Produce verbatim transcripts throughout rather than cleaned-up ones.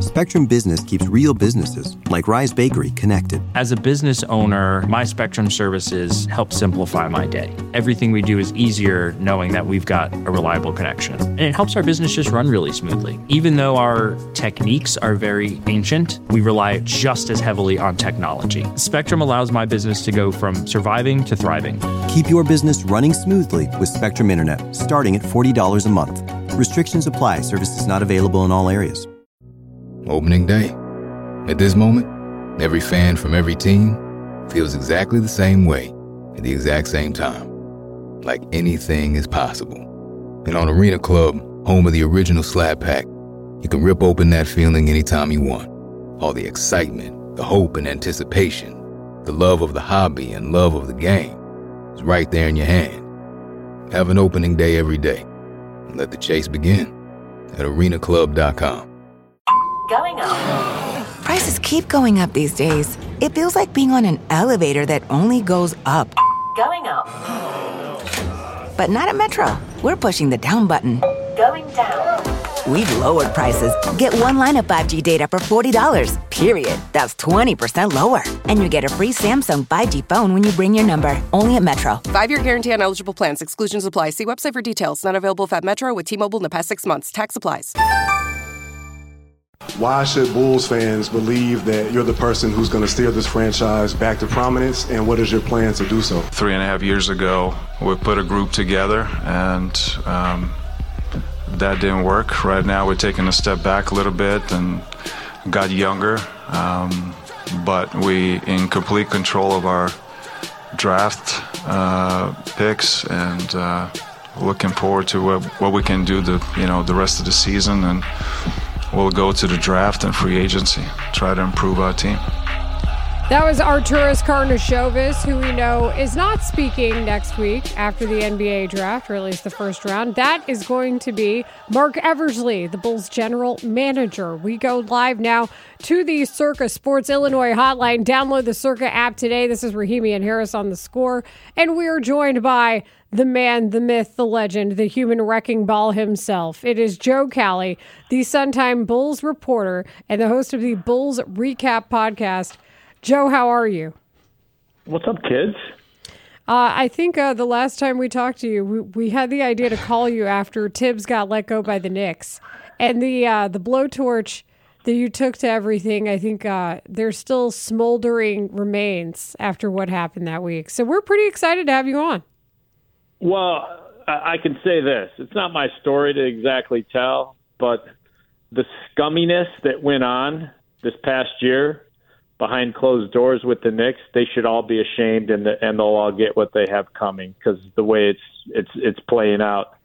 Spectrum Business keeps real businesses, like Rise Bakery, connected. As a business owner, my Spectrum services help simplify my day. Everything we do is easier knowing that we've got a reliable connection. And it helps our business just run really smoothly. Even though our techniques are very ancient, we rely just as heavily on technology. Spectrum allows my business to go from surviving to thriving. Keep your business running smoothly with Spectrum Internet, starting at forty dollars a month. Restrictions apply. Services not available in all areas. Opening day. At this moment, every fan from every team feels exactly the same way at the exact same time. Like anything is possible. And on Arena Club, home of the original Slab Pack, you can rip open that feeling anytime you want. All the excitement, the hope and anticipation, the love of the hobby and love of the game is right there in your hand. Have an opening day every day. And let the chase begin at arena club dot com. Going up. Prices keep going up these days. It feels like being on an elevator that only goes up. Going up. But not at Metro. We're pushing the down button. Going down. We've lowered prices. Get one line of five G data for forty dollars, period. That's twenty percent lower. And you get a free Samsung five G phone when you bring your number. Only at Metro. Five-year guarantee on eligible plans. Exclusions apply. See website for details. Not available at Metro with T-Mobile in the past six months. Tax applies. Why should Bulls fans believe that you're the person who's going to steer this franchise back to prominence, and what is your plan to do so? Three and a half years ago, we put a group together, and um, that didn't work. Right now, we're taking a step back a little bit and got younger, um, but we in complete control of our draft uh, picks, and uh, looking forward to what, what we can do the you know the rest of the season, and we'll go to the draft and free agency, try to improve our team. That was Arturas Karnisovas, who we know is not speaking next week after the N B A draft, or at least the first round. That is going to be Mark Eversley, the Bulls general manager. We go live now to the Circa Sports Illinois hotline. Download the Circa app today. This is Rahimi and Harris on The Score. And we are joined by the man, the myth, the legend, the human wrecking ball himself. It is Joe Cowley, the Suntime Bulls reporter and the host of the Bulls Recap podcast. Joe, how are you? What's up, kids? Uh, I think uh, the last time we talked to you, we, we had the idea to call you after Tibbs got let go by the Knicks. And the uh, the blowtorch that you took to everything, I think uh, there's still smoldering remains after what happened that week. So we're pretty excited to have you on. Well, I can say this. It's not my story to exactly tell, but the scumminess that went on this past year behind closed doors with the Knicks, they should all be ashamed, and, the, and they'll all get what they have coming because the way it's it's it's playing out.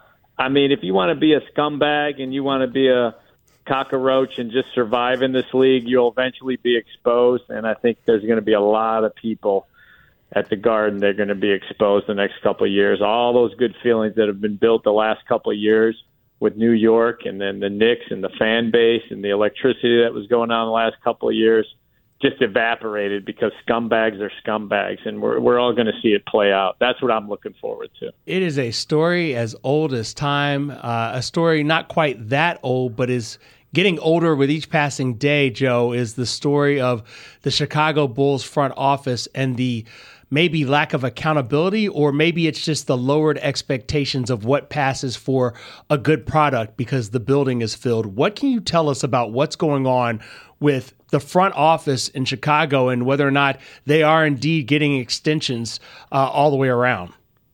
I mean, if you want to be a scumbag and you want to be a cockroach and just survive in this league, you'll eventually be exposed, and I think there's going to be a lot of people at the Garden, they're going to be exposed the next couple of years. All those good feelings that have been built the last couple of years with New York and then the Knicks and the fan base and the electricity that was going on the last couple of years just evaporated because scumbags are scumbags, and we're we're all going to see it play out. That's what I'm looking forward to. It is a story as old as time, uh, a story not quite that old, but is getting older with each passing day, Joe, is the story of the Chicago Bulls front office and the maybe lack of accountability, or maybe it's just the lowered expectations of what passes for a good product because the building is filled. What can you tell us about what's going on with the front office in Chicago and whether or not they are indeed getting extensions uh, all the way around?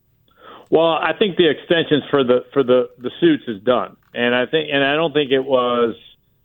Well, I think the extensions for the for the, the suits is done, and I think and I don't think it was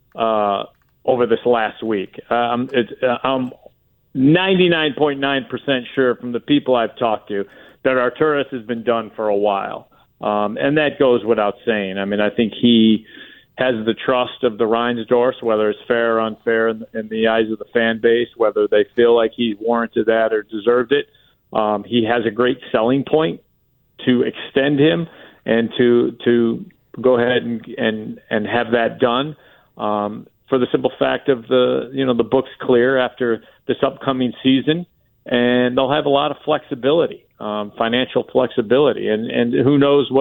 uh, over this last week. Um, it's uh, I'm ninety-nine point nine percent sure from the people I've talked to that Arturas has been done for a while, um, and that goes without saying. I mean, I think he has the trust of the Reinsdorfs, whether it's fair or unfair in, in the eyes of the fan base, whether they feel like he warranted that or deserved it. Um, he has a great selling point to extend him and to to go ahead and and, and have that done um, for the simple fact of the you know the book's clear after this upcoming season, and they'll have a lot of flexibility, um, financial flexibility, and and who knows what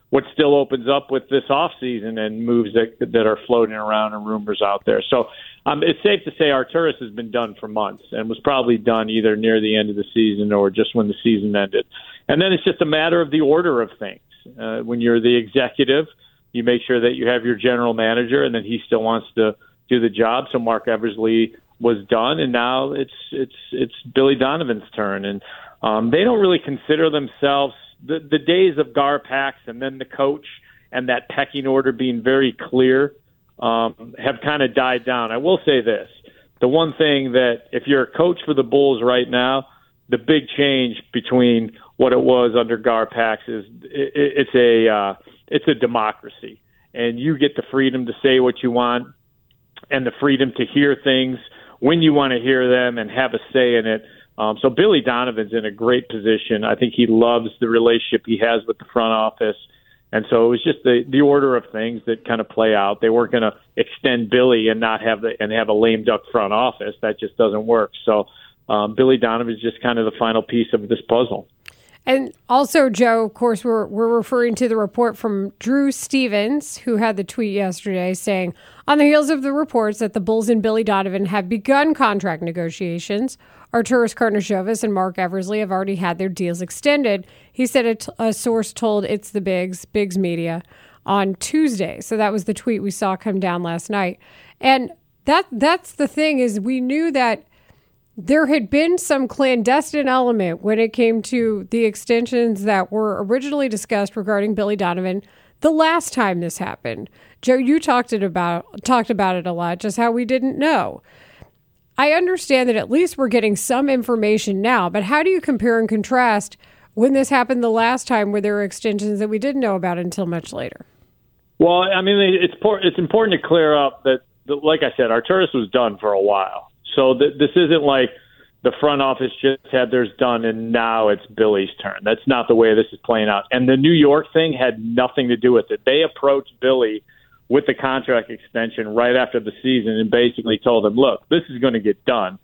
what still opens up with this offseason and moves that that are floating around and rumors out there. So um, it's safe to say Arturas has been done for months and was probably done either near the end of the season or just when the season ended. And then it's just a matter of the order of things. Uh, when you're the executive, you make sure that you have your general manager, and then he still wants to do the job. So Mark Eversley was done, and now it's it's it's Billy Donovan's turn. And um, they don't really consider themselves the, the days of Garpax and then the coach and that pecking order being very clear um, have kind of died down. I will say this. The one thing that if you're a coach for the Bulls right now, the big change between what it was under Garpax is it, it's a uh, it's a democracy, and you get the freedom to say what you want and the freedom to hear things when you want to hear them and have a say in it. Um, so Billy Donovan's in a great position. I think he loves the relationship he has with the front office. And so it was just the, the order of things that kind of play out. They weren't going to extend Billy and not have the, and have a lame duck front office. That just doesn't work. So um, Billy Donovan is just kind of the final piece of this puzzle. And also, Joe, of course, we're we're referring to the report from Drew Stevens, who had the tweet yesterday saying, on the heels of the reports that the Bulls and Billy Donovan have begun contract negotiations, Arturas Karnisovas and Mark Eversley have already had their deals extended. He said a, t- a source told It's the Bigs, Bigs Media, on Tuesday. So that was the tweet we saw come down last night. And that that's the thing is we knew that there had been some clandestine element when it came to the extensions that were originally discussed regarding Billy Donovan the last time this happened. Joe, you talked it about talked about it a lot, just how we didn't know. I understand that at least we're getting some information now, but how do you compare and contrast when this happened the last time where there were extensions that we didn't know about until much later? Well, I mean, it's it's important to clear up that, like I said, Arturas was done for a while. So th- this isn't like the front office just had theirs done and now it's Billy's turn. That's not the way this is playing out. And the New York thing had nothing to do with it. They approached Billy with the contract extension right after the season and basically told him, look, this is going to get done.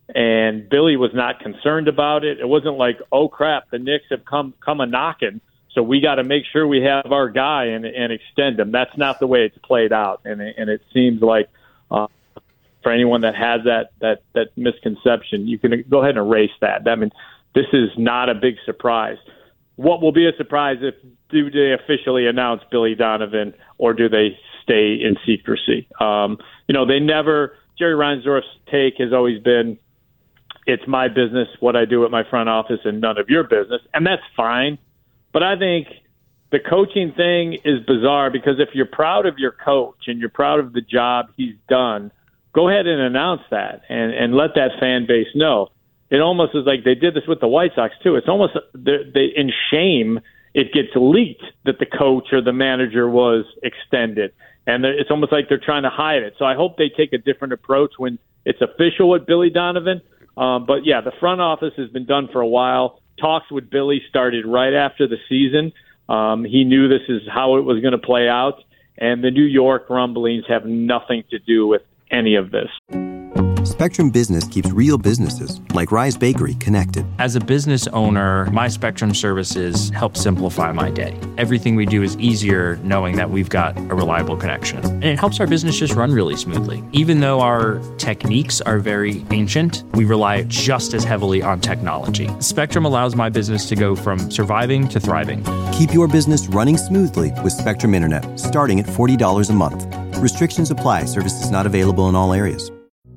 And Billy was not concerned about it. It wasn't like, oh, crap, the Knicks have come come a-knocking, so we got to make sure we have our guy and, and extend him. That's not the way it's played out. And, and it seems like uh, for anyone that has that, that, that misconception, you can go ahead and erase that. I mean, this is not a big surprise. What will be a surprise if do they officially announce Billy Donovan or do they stay in secrecy? Um, you know, they never – Jerry Reinsdorf's take has always been, it's my business, what I do at my front office, and none of your business. And that's fine. But I think the coaching thing is bizarre because if you're proud of your coach and you're proud of the job he's done, go ahead and announce that and, and let that fan base know. It almost is like they did this with the White Sox, too. It's almost they, in shame it gets leaked that the coach or the manager was extended. And it's almost like they're trying to hide it. So I hope they take a different approach when it's official with Billy Donovan. Um, but, yeah, the front office has been done for a while. Talks with Billy started right after the season. Um, he knew this is how it was going to play out. And the New York rumblings have nothing to do with any of this. Spectrum Business keeps real businesses, like Rise Bakery, connected. As a business owner, my Spectrum services help simplify my day. Everything we do is easier knowing that we've got a reliable connection. And it helps our business just run really smoothly. Even though our techniques are very ancient, we rely just as heavily on technology. Spectrum allows my business to go from surviving to thriving. Keep your business running smoothly with Spectrum Internet, starting at forty dollars a month. Restrictions apply. Services not available in all areas.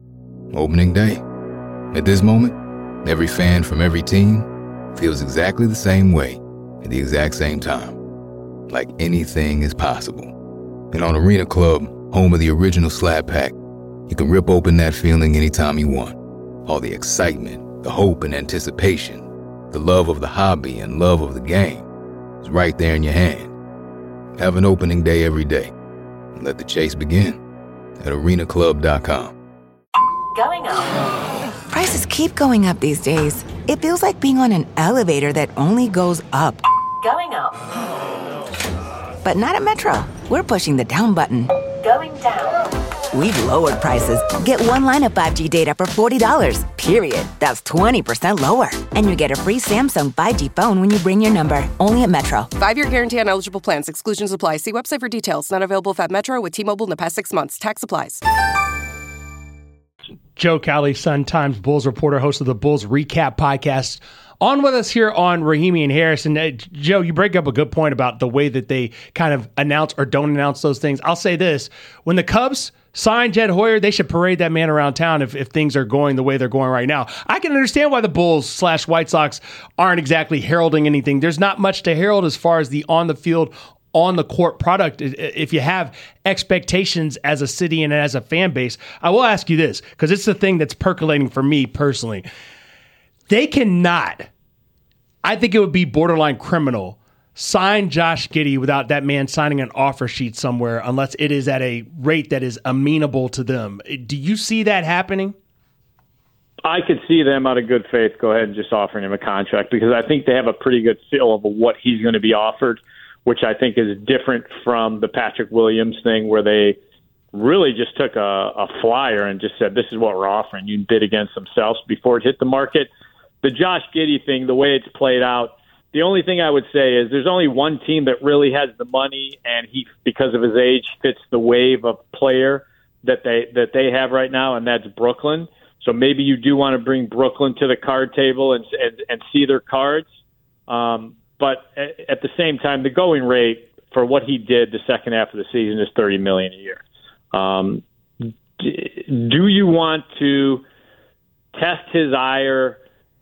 Opening day. At this moment, every fan from every team feels exactly the same way at the exact same time. Like anything is possible. And on Arena Club, home of the original Slab Pack, you can rip open that feeling anytime you want. All the excitement, the hope and anticipation, the love of the hobby and love of the game is right there in your hand. Have an opening day every day. And let the chase begin at arena club dot com. Going up. Prices keep going up these days. It feels like being on an elevator that only goes up. Going up. But not at Metro. We're pushing the down button. Going down. We've lowered prices. Get one line of five G data for forty dollars, period. That's twenty percent lower. And you get a free Samsung five G phone when you bring your number. Only at Metro. Five-year guarantee on eligible plans. Exclusions apply. See website for details. Not available at Metro with T-Mobile in the past six months. Tax applies. Joe Cowley, Sun-Times Bulls reporter, host of the Bulls Recap Podcast, on with us here on Rahimi and Harris. And uh, Joe, you break up a good point about the way that they kind of announce or don't announce those things. I'll say this. When the Cubs sign Jed Hoyer, they should parade that man around town if, if things are going the way they're going right now. I can understand why the Bulls slash White Sox aren't exactly heralding anything. There's not much to herald as far as the on-the-field, on-the-court product. If you have expectations as a city and as a fan base, I will ask you this, because it's the thing that's percolating for me personally. They cannot, I think it would be borderline criminal, sign Josh Giddey without that man signing an offer sheet somewhere unless it is at a rate that is amenable to them. Do you see that happening? I could see them out of good faith go ahead and just offering him a contract, because I think they have a pretty good feel of what he's going to be offered, which I think is different from the Patrick Williams thing where they really just took a, a flyer and just said, this is what we're offering. You bid against themselves before it hit the market. The Josh Giddey thing, the way it's played out, the only thing I would say is there's only one team that really has the money, and he, because of his age, fits the wave of player that they that they have right now, and that's Brooklyn. So maybe you do want to bring Brooklyn to the card table and and, and see their cards. Um, but at, at the same time, the going rate for what he did the second half of the season is thirty million dollars a year. Um, do you want to test his ire?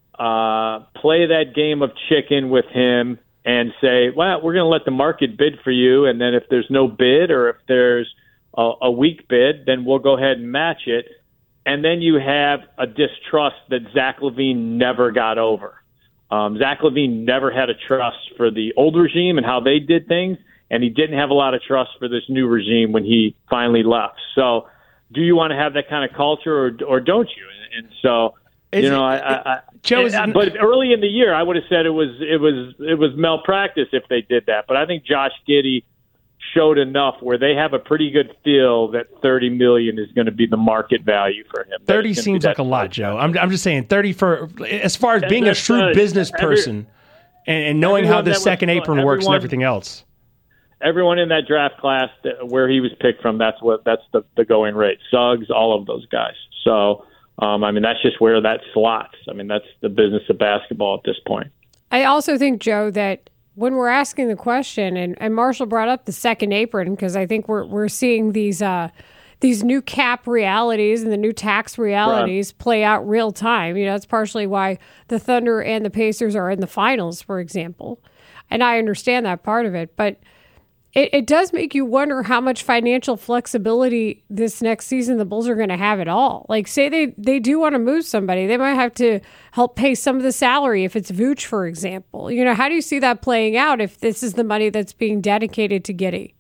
Uh, play that game of chicken with him and say, well, we're going to let the market bid for you, and then if there's no bid or if there's a, a weak bid, then we'll go ahead and match it. And then you have a distrust that Zach LaVine never got over. Um, Zach LaVine never had a trust for the old regime and how they did things, and he didn't have a lot of trust for this new regime when he finally left. So do you want to have that kind of culture, or, or don't you? And, and so... Is you know, it, I, I, Joe, I, but early in the year, I would have said it was it was it was malpractice if they did that. But I think Josh Giddey showed enough where they have a pretty good feel that thirty million is going to be the market value for him. Thirty seems like a lot, Joe. I'm I'm just saying thirty for as far as being a shrewd business person and, and knowing how the second apron works and everything else. Everyone in that draft class that, where he was picked from, that's what that's the, the going rate. Suggs, all of those guys. So. Um, I mean, that's just where that slots. I mean, that's the business of basketball at this point. I also think, Joe, that when we're asking the question, and, and Marshall brought up the second apron, because I think we're we're seeing these uh, these new cap realities and the new tax realities right. play out real time. You know, that's partially why the Thunder and the Pacers are in the finals, for example. And I understand that part of it, but It, it does make you wonder how much financial flexibility this next season the Bulls are going to have at all. Like, say they, they do want to move somebody. They might have to help pay some of the salary if it's Vooch, for example. You know, how do you see that playing out if this is the money that's being dedicated to Giddey?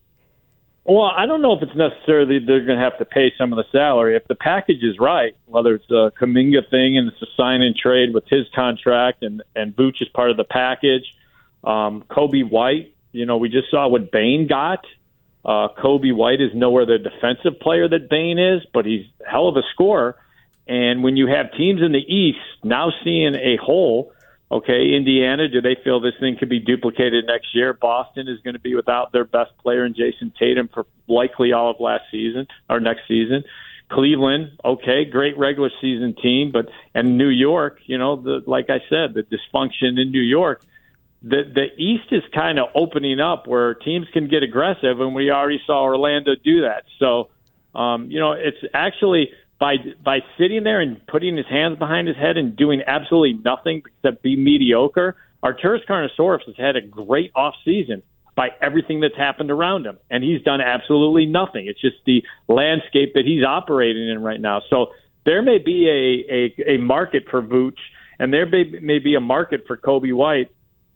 Well, I don't know if it's necessarily they're going to have to pay some of the salary. If the package is right, whether it's a Kuminga thing and it's a sign and trade with his contract and, and Vooch is part of the package, um, Kobe White, you know, we just saw what Bane got. Uh, Kobe White is nowhere the defensive player that Bane is, but he's a hell of a scorer. And when you have teams in the East now seeing a hole, okay, Indiana, do they feel this thing could be duplicated next year? Boston is going to be without their best player in Jason Tatum for likely all of last season or next season. Cleveland, okay, great regular season team, but and New York, you know, the, like I said, the dysfunction in New York. The the East is kind of opening up where teams can get aggressive, and we already saw Orlando do that. So, um, you know, it's actually by by sitting there and putting his hands behind his head and doing absolutely nothing except be mediocre, Arturas Karnisovas has had a great offseason by everything that's happened around him, and he's done absolutely nothing. It's just the landscape that he's operating in right now. So there may be a, a, a market for Vooch, and there may, may be a market for Kobe White.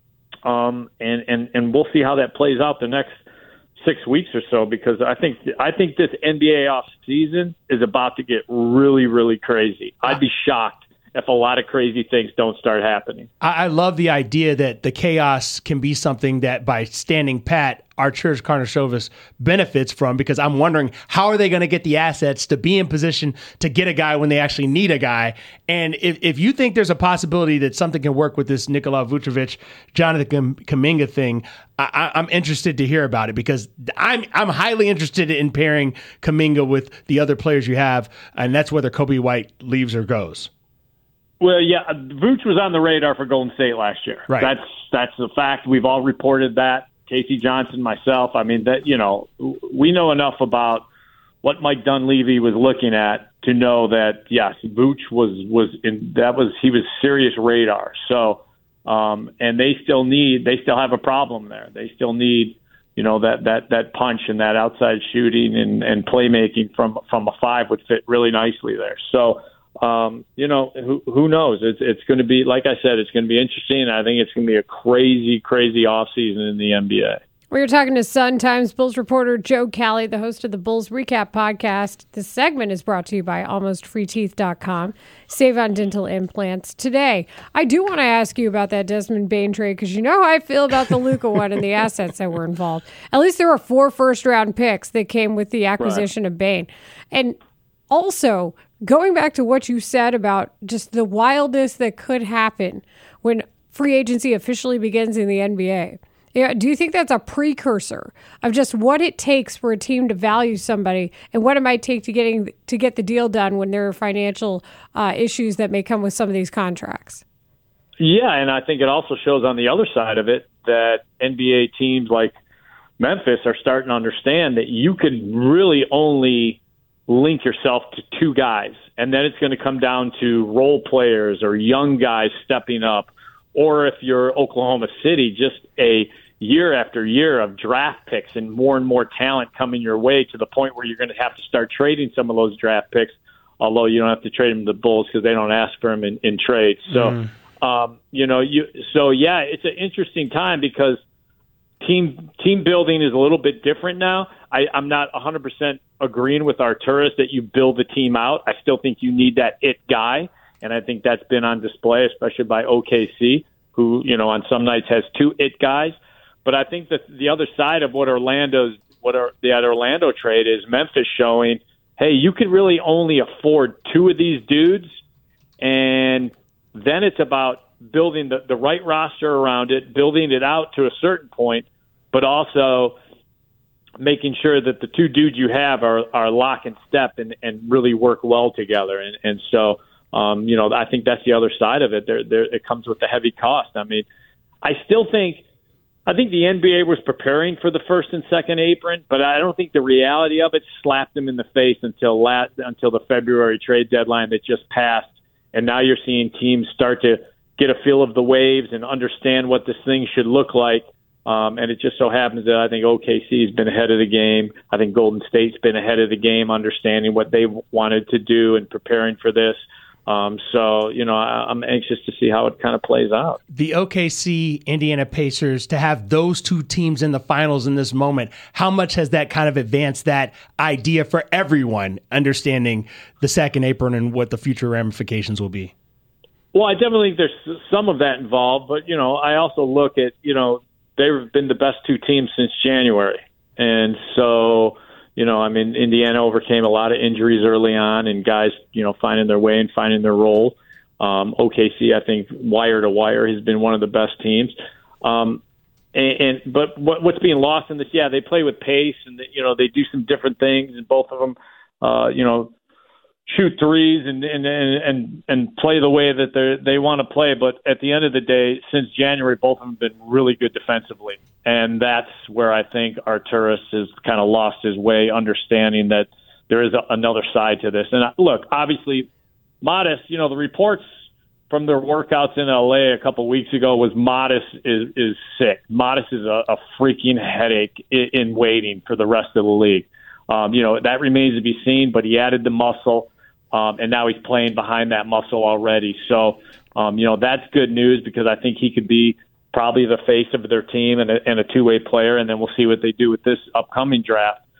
Um, and, and, and we'll see how that plays out the next six weeks or so, because I think I think this N B A off season is about to get really, really crazy. I'd be shocked if a lot of crazy things don't start happening. I, I love the idea that the chaos can be something that by standing pat, Arturas Karnisovas benefits from, because I'm wondering how are they going to get the assets to be in position to get a guy when they actually need a guy. And if, if you think there's a possibility that something can work with this Nikola Vucevic, Jonathan Kuminga thing, I, I'm interested to hear about it, because I'm I'm highly interested in pairing Kuminga with the other players you have, and that's whether Kobe White leaves or goes. Well, yeah, Vooch was on the radar for Golden State last year. Right. That's that's the fact. We've all reported that. Casey Johnson, myself. I mean, that you know, we know enough about what Mike Dunleavy was looking at to know that yes, Vooch was was in that was he was serious radar. So, um, and they still need they still have a problem there. They still need you know that that that punch and that outside shooting and, and playmaking from from a five would fit really nicely there. So. Um, you know, who, who knows? It's it's going to be, like I said, it's going to be interesting. I think it's going to be a crazy, crazy offseason in the N B A. We are talking to Sun Times Bulls reporter Joe Cowley, the host of the Bulls Recap podcast. This segment is brought to you by almost free teeth dot com. Save on dental implants today. I do want to ask you about that Desmond Bane trade, because you know how I feel about the Luka one and the assets that were involved. At least there were four first-round picks that came with the acquisition right. of Bane. And also, going back to what you said about just the wildness that could happen when free agency officially begins in the N B A, yeah, do you think that's a precursor of just what it takes for a team to value somebody and what it might take to getting to get the deal done when there are financial uh, issues that may come with some of these contracts? Yeah, and I think it also shows on the other side of it that N B A teams like Memphis are starting to understand that you could really only link yourself to two guys, and then it's going to come down to role players or young guys stepping up, or if you're Oklahoma City, just a year after year of draft picks and more and more talent coming your way to the point where you're going to have to start trading some of those draft picks, although you don't have to trade them to the Bulls because they don't ask for them in, in trades. So, mm. um, you know, you so yeah, it's an interesting time because team team building is a little bit different now. I, I'm not one hundred percent agreeing with Arturas that you build the team out. I still think you need that it guy, and I think that's been on display, especially by O K C, who, you know, on some nights has two it guys. But I think that the other side of what Orlando's, what are, the Orlando trade is Memphis showing, hey, you can really only afford two of these dudes, and then it's about building the, the right roster around it, building it out to a certain point, but also making sure that the two dudes you have are, are lock and step and, and really work well together. And, and so, um, you know, I think that's the other side of it. There, there, it comes with the heavy cost. I mean, I still think, I think the N B A was preparing for the first and second apron, but I don't think the reality of it slapped them in the face until last, until the February trade deadline that just passed. And now you're seeing teams start to get a feel of the waves and understand what this thing should look like. Um, and it just so happens that I think O K C has been ahead of the game. I think Golden State's been ahead of the game, understanding what they wanted to do and preparing for this. Um, so, you know, I, I'm anxious to see how it kind of plays out. The O K C, Indiana Pacers, to have those two teams in the finals in this moment, how much has that kind of advanced that idea for everyone, understanding the second apron and what the future ramifications will be? Well, I definitely think there's some of that involved, but, you know, I also look at, you know, they've been the best two teams since January. And so, you know, I mean, Indiana overcame a lot of injuries early on and guys, you know, finding their way and finding their role. Um, O K C, I think, wire to wire, has been one of the best teams. Um, and, and But what, what's being lost in this, yeah, they play with pace and, you know, they do some different things, and both of them, uh, you know, shoot threes and and and and play the way that they they want to play. But at the end of the day, since January, both of them have been really good defensively, and that's where I think Arturas has kind of lost his way, understanding that there is a, another side to this. And look, obviously, Modest, you know, the reports from their workouts in L A a couple weeks ago was Modest is is sick. Modest is a, a freaking headache in, in waiting for the rest of the league. Um, you know, that remains to be seen, but he added the muscle. Um, and now he's playing behind that muscle already. So, um, you know, that's good news because I think he could be probably the face of their team and a, and a two-way player, and then we'll see what they do with this upcoming draft.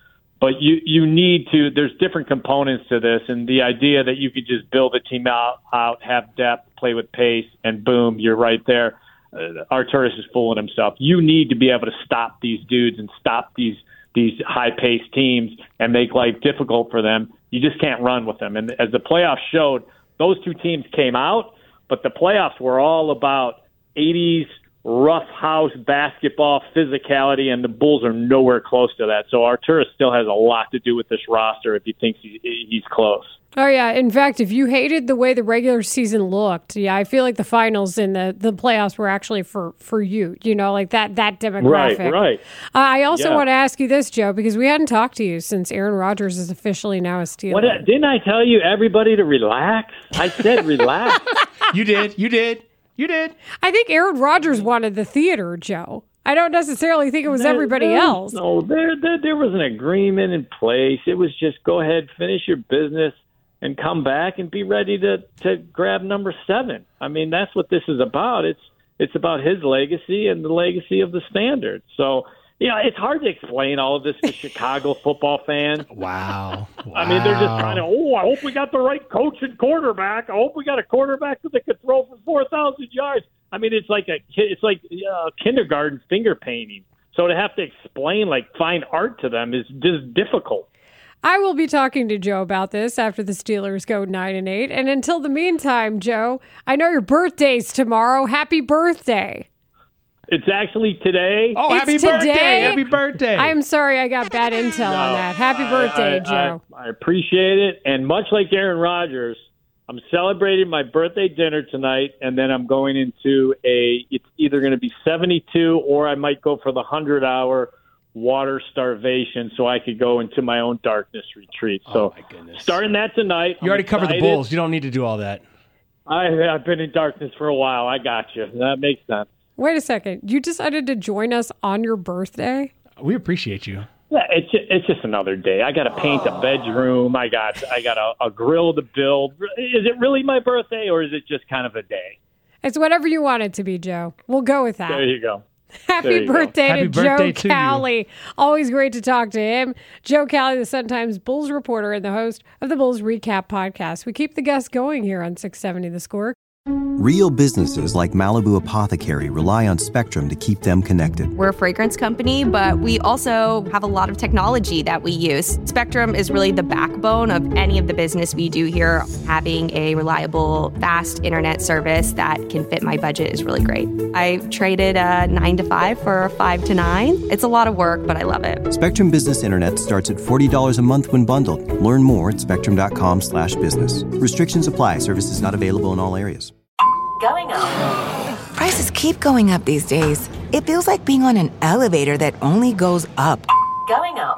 But you, you need to, there's different components to this, and the idea that you could just build a team out, out have depth, play with pace, and boom, you're right there. Uh, Arturas is fooling himself. You need to be able to stop these dudes and stop these these high-paced teams and make life difficult for them. You just can't run with them. And as the playoffs showed, those two teams came out, but the playoffs were all about eighties rough house basketball physicality, and the Bulls are nowhere close to that. So Arturas still has a lot to do with this roster if he thinks he, he's close. Oh, yeah. In fact, if you hated the way the regular season looked, yeah, I feel like the finals and the, the playoffs were actually for, for you, you know, like that that demographic. Right, right. Uh, I also yeah. want to ask you this, Joe, because we hadn't talked to you since Aaron Rodgers is officially now a Steeler. What, didn't I tell you everybody to relax? I said relax. You did. You did. You did. I think Aaron Rodgers wanted the theater, Joe. I don't necessarily think it was there, everybody there, else. No, there, there there was an agreement in place. It was just go ahead, finish your business, and come back and be ready to, to grab number seven. I mean, that's what this is about. It's it's about his legacy and the legacy of the Standard. So, you know, it's hard to explain all of this to Chicago football fans. Wow. wow. I mean, they're just trying to, oh, I hope we got the right coach and quarterback. I hope we got a quarterback that could throw for four thousand yards. I mean, it's like a it's like uh, kindergarten finger painting. So to have to explain, like, fine art to them is just difficult. I will be talking to Joe about this after the Steelers go nine and eight. And until the meantime, Joe, I know your birthday's tomorrow. Happy birthday. It's actually today. Oh, It's happy today? birthday. Happy birthday. I'm sorry I got bad intel No, on that. Happy birthday, I, I, Joe. I, I appreciate it. And much like Aaron Rodgers, I'm celebrating my birthday dinner tonight, and then I'm going into a, it's either going to be seventy-two or I might go for the hundred-hour water starvation so I could go into my own darkness retreat. So oh my goodness. Starting that tonight. You already I'm covered the excited. Bulls. You don't need to do all that. I, I've been in darkness for a while. I got you. That makes sense. Wait a second. You decided to join us on your birthday? We appreciate you. Yeah, it's just, it's just another day. I got to paint a bedroom. I got I got a, a grill to build. Is it really my birthday, or is it just kind of a day? It's whatever you want it to be, Joe. We'll go with that. There you go. Happy birthday Happy to birthday Joe to Cowley. Always great to talk to him. Joe Cowley, the Sun-Times Bulls reporter and the host of the Bulls Recap podcast. We keep the guests going here on six seventy The Score. Real businesses like Malibu Apothecary rely on Spectrum to keep them connected. We're a fragrance company, but we also have a lot of technology that we use. Spectrum is really the backbone of any of the business we do here. Having a reliable, fast internet service that can fit my budget is really great. I traded a nine to five for a five to nine. It's a lot of work, but I love it. Spectrum Business Internet starts at forty dollars a month when bundled. Learn more at spectrum.com slash business. Restrictions apply. Services not available in all areas. Going up. Prices keep going up these days. It feels like being on an elevator that only goes up. Going up.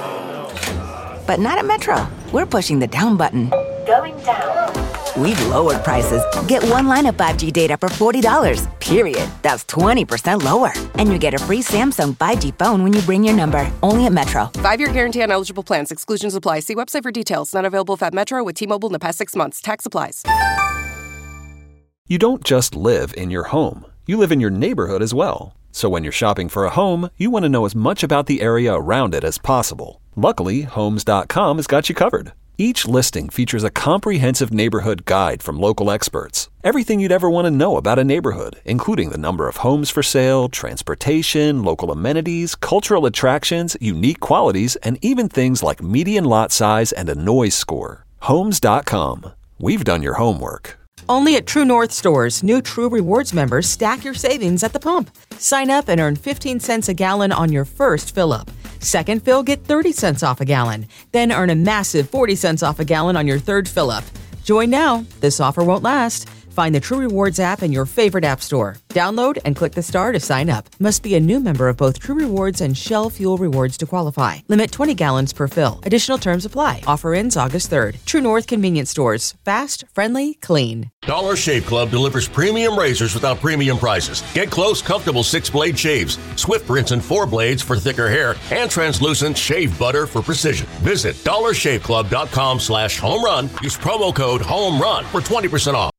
But not at Metro. We're pushing the down button. Going down. We've lowered prices. Get one line of five G data for forty dollars, period. That's twenty percent lower. And you get a free Samsung five G phone when you bring your number. Only at Metro. Five-year guarantee on eligible plans. Exclusions apply. See website for details. Not available if at Metro with T-Mobile in the past six months. Tax applies. You don't just live in your home. You live in your neighborhood as well. So when you're shopping for a home, you want to know as much about the area around it as possible. Luckily, Homes dot com has got you covered. Each listing features a comprehensive neighborhood guide from local experts. Everything you'd ever want to know about a neighborhood, including the number of homes for sale, transportation, local amenities, cultural attractions, unique qualities, and even things like median lot size and a noise score. Homes dot com. We've done your homework. Only at True North stores, new True Rewards members stack your savings at the pump. Sign up and earn fifteen cents a gallon on your first fill-up. Second fill, get thirty cents off a gallon. Then earn a massive forty cents off a gallon on your third fill-up. Join now. This offer won't last. Find the True Rewards app in your favorite app store. Download and click the star to sign up. Must be a new member of both True Rewards and Shell Fuel Rewards to qualify. Limit twenty gallons per fill. Additional terms apply. Offer ends August third. True North Convenience Stores. Fast, friendly, clean. Dollar Shave Club delivers premium razors without premium prices. Get close, comfortable six-blade shaves, Swift rinse and four blades for thicker hair, and translucent shave butter for precision. Visit dollar shave club dot com slash home run. Use promo code HOME RUN for twenty percent off.